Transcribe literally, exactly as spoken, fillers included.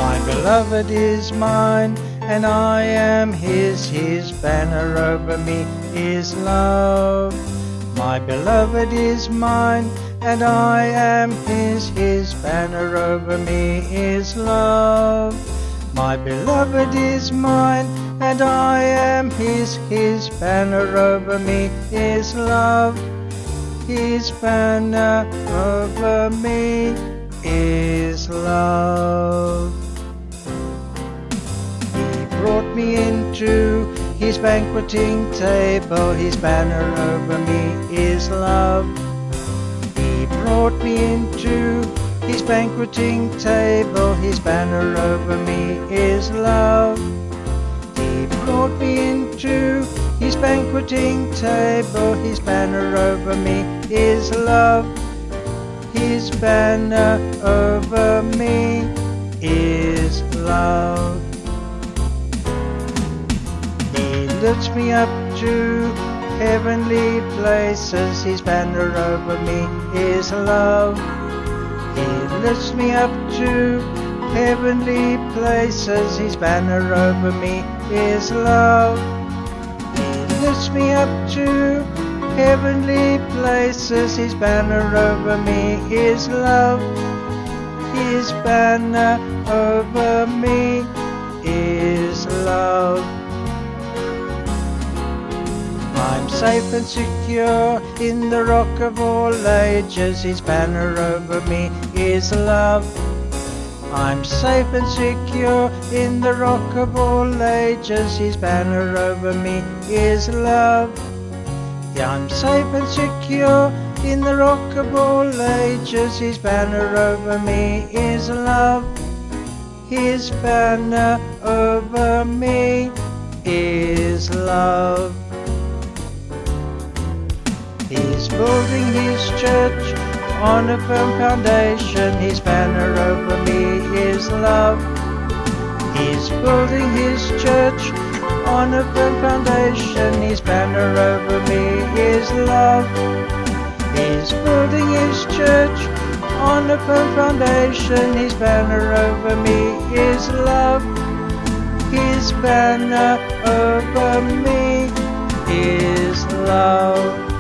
My beloved is mine, and I am his. His banner over me is love. My beloved is mine, and I am his. His banner over me is love. My beloved is mine, and I am his. His banner over me is love. His banner over me is love. He brought me into his banqueting table. His banner over me is love. He brought me into his banqueting table. His banner over me is love. He brought me into his banqueting table. His banner over me is love. His banner over me is love. He lifts me up to heavenly places. His banner over me is love. He lifts me up to heavenly places. His banner over me is love. He lifts me up to heavenly places. His banner over me is love. His banner over me is love. I'm safe and secure in the rock of all ages. His banner over me is love. I'm safe and secure in the rock of all ages. His banner over me is love. Yeah, I'm safe and secure in the rock of all ages. His banner over me is love. His banner over me is love. He's building his church on a firm foundation. His banner over me is love. He's building his church on a firm foundation. His banner over me is love. He's building his church on a firm foundation. His banner over me is love. His banner over me is love.